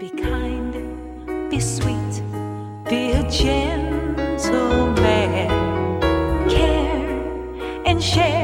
Be kind, be sweet, be a gentleman. Care and share.